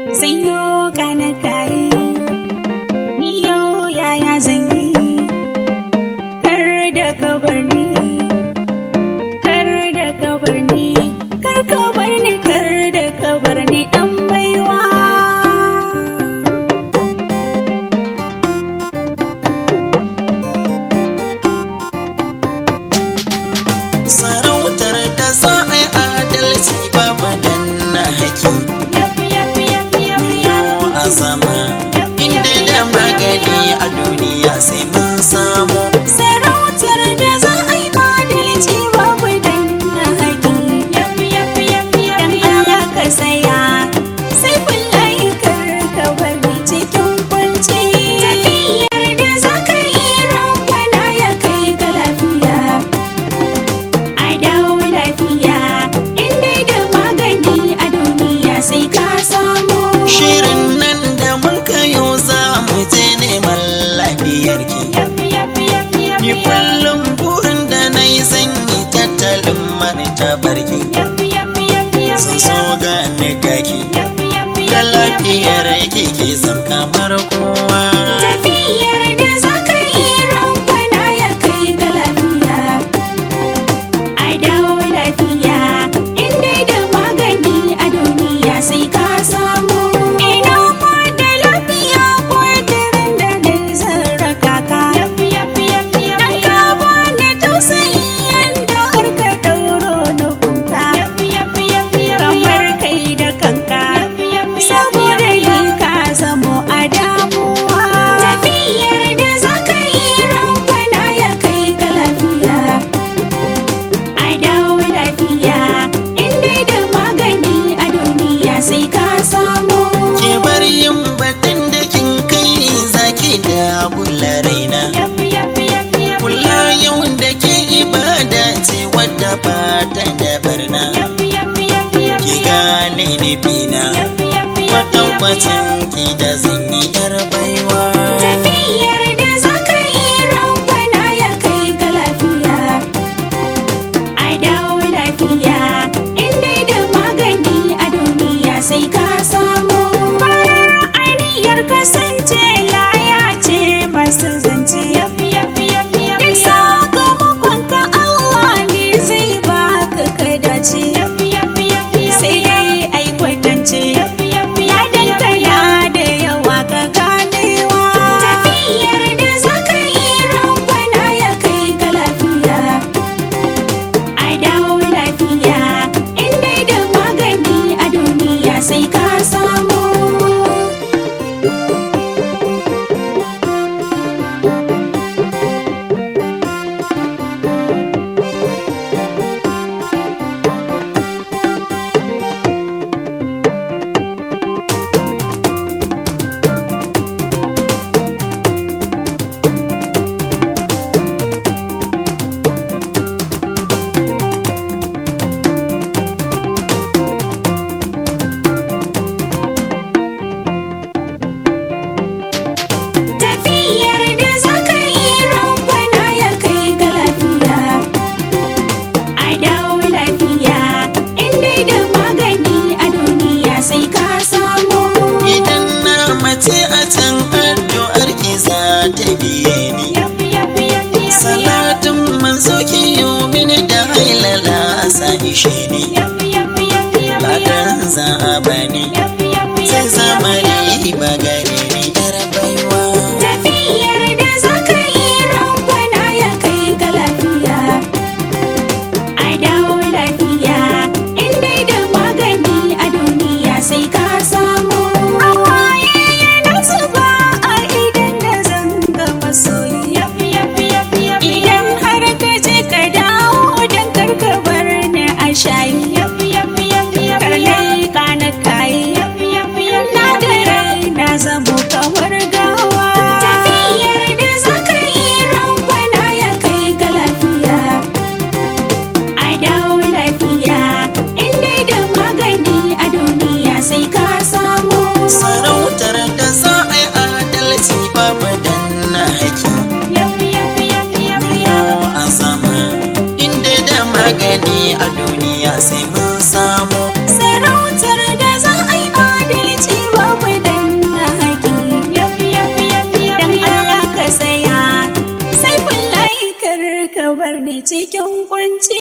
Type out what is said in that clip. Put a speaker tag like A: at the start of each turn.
A: sanyo kana kai ni yau yaya zan yi kar da ka bar ni kar da ka bar ni kar ka bar ni kar da ka bar ni dan baiwa
B: sarautar da za a yi adalci babu danna haki a zama inda da magani a duniya sai mun samu
A: sarautar da za a yi adalci babu danna haki dan Allah ka saya sai kullahi kar ka bar ni cikin kunci tafiyar da za ka yi rabbana ya kai ka lafiya a dawo lafiya inda da magani a duniya sai ka samu
B: shirin nan da muka yau za mu je neman lafiyarki ni kullum burin da na yi zan yi tattalin martabarki sun so gane gaki da lafiyar kike zam kamar kowa
A: tafiyar da za ka yi rabbana ya kai ga lafiya a dawo lafiya inda da magani a duniya sai ka samu ina ma da lafiya ko daren da dai zan raka ka dan ka bani tausayi yanda har ka dauro na kuka kamar kai da kanka saboda ni ka zamo a damuwa tafiyar da za ka yi rabbana ya kai ga lafiya a dawo lafiya inda da magani a duniya sai ka samu
B: ke bar yin batun da kin kai zaki da bulla raina kula yau da ke ibada ce wadda ba ta da barna ki gane nufina kwatankwacin ki da zan yi yar baiwa
A: tafiyar da za ka yi rabbana ya kai ga lafiya a dawo lafiya inda da magani a duniya sai ka samu farar aniyar kasance laya ce masu zance duk sakamakon ka Allah ne zai baka ka dace sai dai ai kwatance ya dangana da yawa ka ganewa tafiyar da za ka yi rabbana ya kai ga lafiya a dawo lafiya inda da magani a duniya sai ka samu tafiyar da za ka yi rabbana ya kai ga lafiya a dawo lafiya inda da magani a duniya sai ka samu
B: idan na mace a can addu'ar ki za ta biye ni salatin manzo ki yi mini da hailala sa ishe ni ladan za a bani sai zama riba gare ni yar baiwa
A: tafiyar da za ka yi rabbana ya kai ga lafiya a dawo lafiya inda da magani a duniya sai ka samu hawaye yana zuba a idan da zan ga masoyi idan har ka je ka dawo don karka bar ni a shayi karnai kana kayi na da rai na zamo kamar gawa tafiyar da za ka yi rabbana ya kai ga lafiya a dawo lafiya inda da magani a duniya sai ka samu
B: sarautar da za a yi adalci babu danna haki a zama inda da magani a duniya sai mun samu
A: sarautar da za a yi adalci ba bar ni cikin kunci.